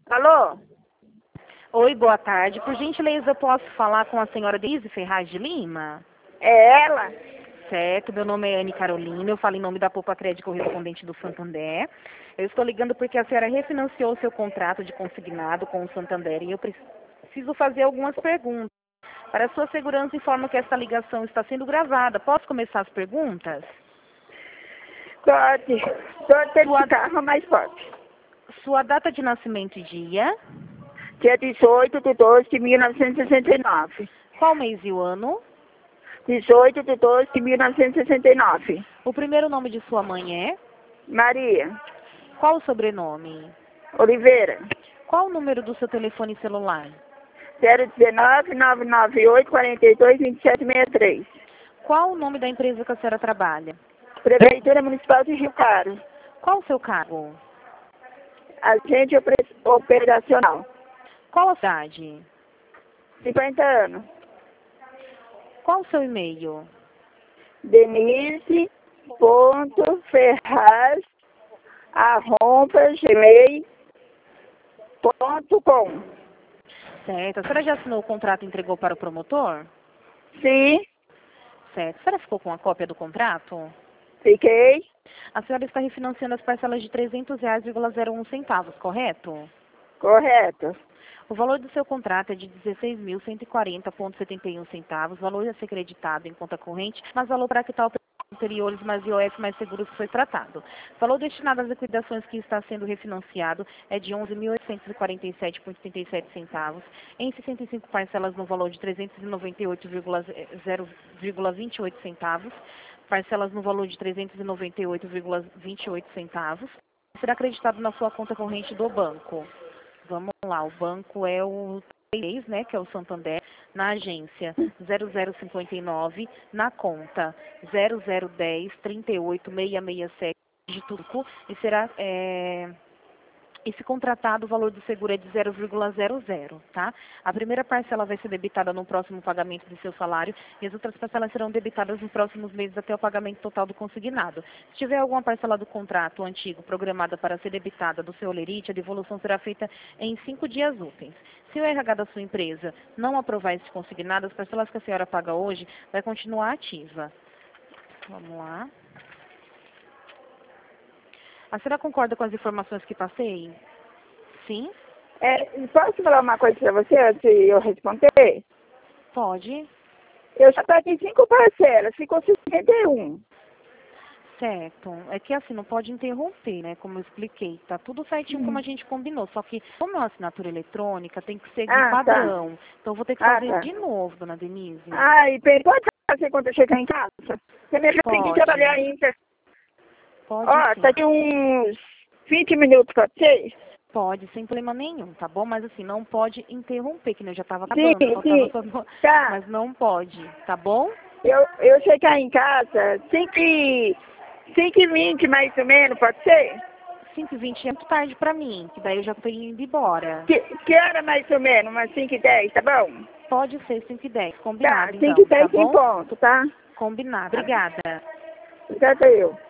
Alô? Oi, boa tarde. Por gentileza, eu posso falar com a senhora Denise Ferraz de Lima? É ela? Certo, meu nome é Anne Carolina, eu falo em nome da Poupa Crédito Correspondente do Santander. Eu estou ligando porque a senhora refinanciou o seu contrato de consignado com o Santander e eu preciso fazer algumas perguntas. Para a sua segurança, informo que esta ligação está sendo gravada. Posso começar as perguntas? Pode. Pode ter de carro, mas pode. Sua data de nascimento e dia? Dia 18 de 12 de 1969. Qual mês e o ano? 18 de 12 de 1969. O primeiro nome de sua mãe é? Maria. Qual o sobrenome? Oliveira. Qual o número do seu telefone celular? 019-998-42-2763. Qual o nome da empresa que a senhora trabalha? Prefeitura Municipal de Rio Claro. Qual o seu cargo? Agente operacional. Qual a cidade? 50 anos. Qual o seu e-mail? denise.ferraz@gmail.com. Certo. A senhora já assinou o contrato e entregou para o promotor? Sim, Certo. A senhora ficou com a cópia do contrato? fiquei. A senhora está refinanciando as parcelas de R$ 300,01, correto? Correto. O valor do seu contrato é de R$ 16.140,71, valor a ser creditado em conta corrente, mas valor para quitar anteriores, mais IOF mais seguros que foi tratado. O valor destinado às liquidações que está sendo refinanciado é de R$ 11.847,87, em 65 parcelas no valor de R$ 398,028, parcelas no valor de R$ 398,28, será acreditado na sua conta corrente do banco. Vamos lá, o banco é o 3, né, que é o Santander, na agência 0059, na conta 0010-38667 de Turco, e será, e se contratado, o valor do seguro é de 0,00, tá? A primeira parcela vai ser debitada no próximo pagamento do seu salário e as outras parcelas serão debitadas nos próximos meses até o pagamento total do consignado. Se tiver alguma parcela do contrato antigo programada para ser debitada do seu olerite, a devolução será feita em 5 dias úteis. Se o RH da sua empresa não aprovar esse consignado, as parcelas que a senhora paga hoje vai continuar ativa. Vamos lá. A senhora concorda com as informações que passei? Sim? Posso falar uma coisa para você antes de eu responder? Pode. Eu já paguei 5 parcelas, ficou 61. Certo. É que assim, não pode interromper, né? Como eu expliquei. Tá tudo certinho como a gente combinou. Só que, como é uma assinatura eletrônica, tem que seguir Ah, tá. padrão. Então, eu vou ter que fazer Tá. de novo, dona Denise. E pode fazer quando eu chegar em casa? Você me tem que Pode. trabalhar ainda. Pode Ó, sim. tá aqui uns 20 minutos para vocês. Pode, sem problema nenhum, tá bom? Mas assim, não pode interromper, que nem eu já estava Sim, acabando. Faltava sim. só... Tá. Mas não pode, tá bom? Eu chegar em casa 5h20 mais ou menos, pode ser? 5h20 é muito tarde pra mim, que daí eu já tô indo embora. Que hora mais ou menos? Umas 5h10, tá bom? Pode ser 5h10, Tá, combinado então, tá 5h10 em bom? ponto, tá? Combinado, obrigada. Obrigada eu.